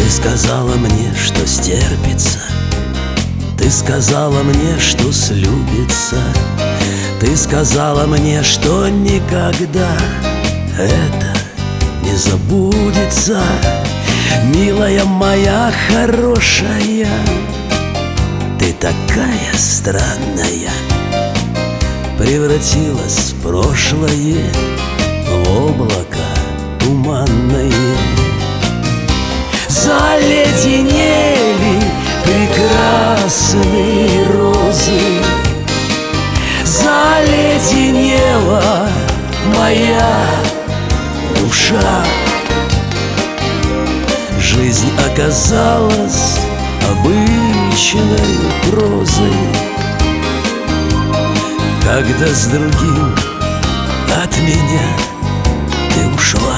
Ты сказала мне, что стерпится, ты сказала мне, что слюбится, ты сказала мне, что никогда это не забудется. Милая моя хорошая, ты такая странная, превратилась прошлое в облако туманное. Заледенели прекрасные розы, заледенела моя душа. Жизнь оказалась обычной прозой, когда с другим от меня ты ушла.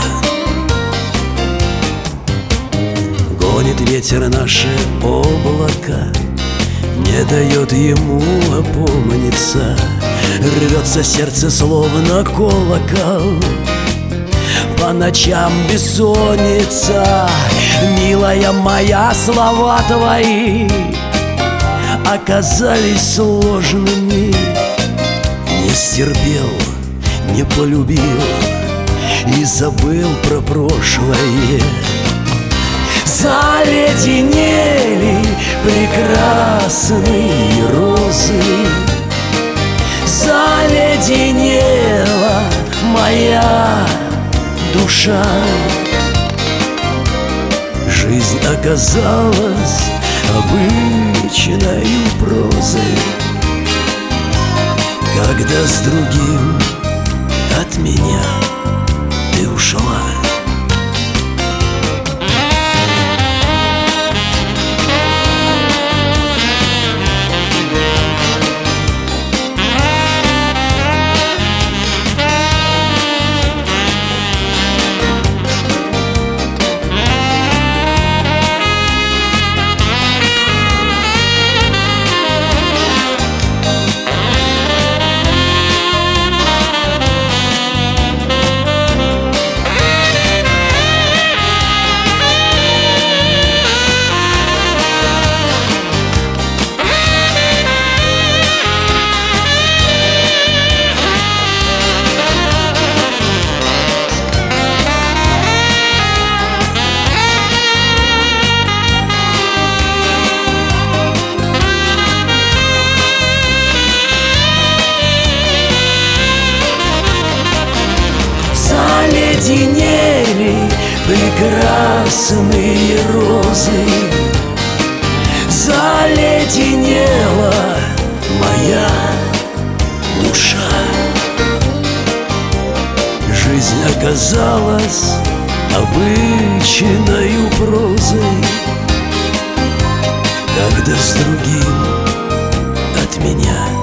Гонит ветер наше облако, не дает ему опомниться. Рвется сердце словно колокол, по ночам бессонница. Милая моя, слова твои оказались сложными. Не стерпел, не полюбил и забыл про прошлое. Заледенели прекрасные розы, заледенела моя душа. Жизнь оказалась обычной прозой, когда с другим от меня ты ушла. Заледенели прекрасные розы, заледенела моя душа. Жизнь оказалась обычною прозой, когда с другим от меня